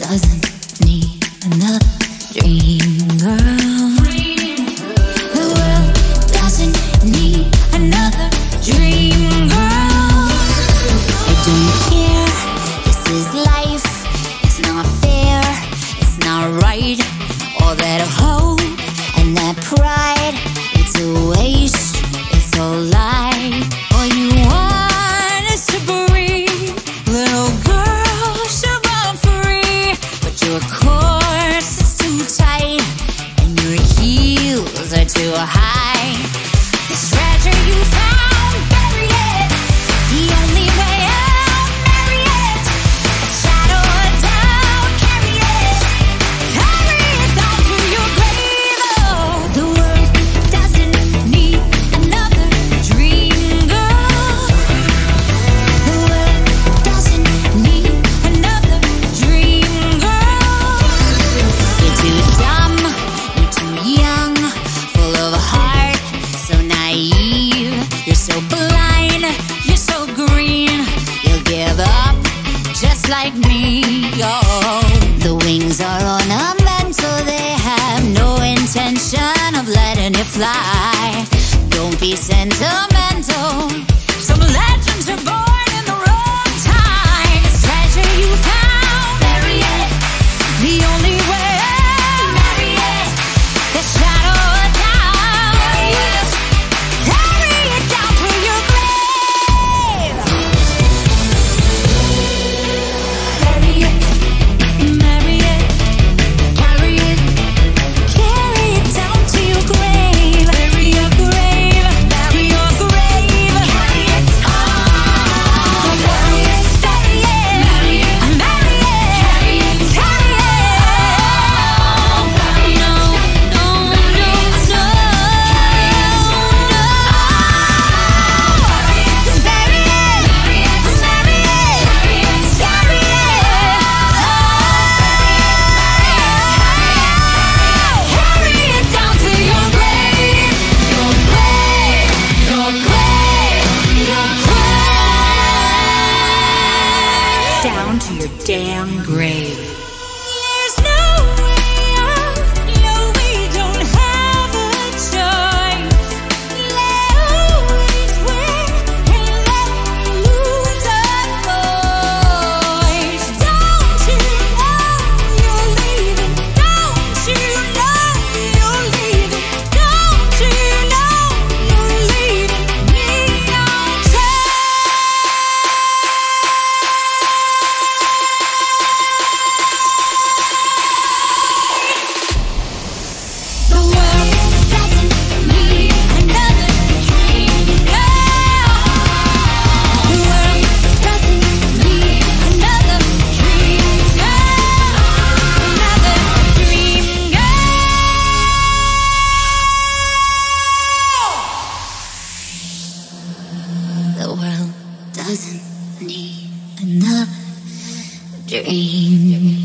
doesn't need another dream girl. The world doesn't need another dream girl. I don't care, this is life. It's not fair, it's not right. All that hope and that pride, it's a waste, it's a lie. All you want is to breathe, little girl, should run free. But your course is too tight, and your heels are too high. This treasure you found, bury it. The only way out, marry it. Shadow or doubt, carry it. Carry it down to your grave. Oh, the world doesn't need another dream girl. The world doesn't need another dream girl. You're too dumb, you're too young, full of heart, so naive. You're so blind, you're so green. You'll give up just like me. Oh, the wings are ornamental, they have no intention of letting it fly. Don't be sentimental, some legends are born in the wrong time. This treasure you found, bury it. The only way out, marry it. The shadow of doubt, carry it down to your grave. Bury it, marry it, carry it down to your grave. Bury your grave, bury your grave, carry it on. Bury it, marry it, carry it, carry it. No, no, no, no, no. Bury it, marry it, carry it down to your grave, your grave, your grave, your grave. Down to your damn grave. There's no way out, no, we don't have a choice. Always win and let me lose our voice. Don't you know you're leaving? Don't you know you're leaving? Don't you know you're leaving me The world doesn't need another dream girl. The world doesn't need another dream girl. Another dream girl. The world doesn't need another dream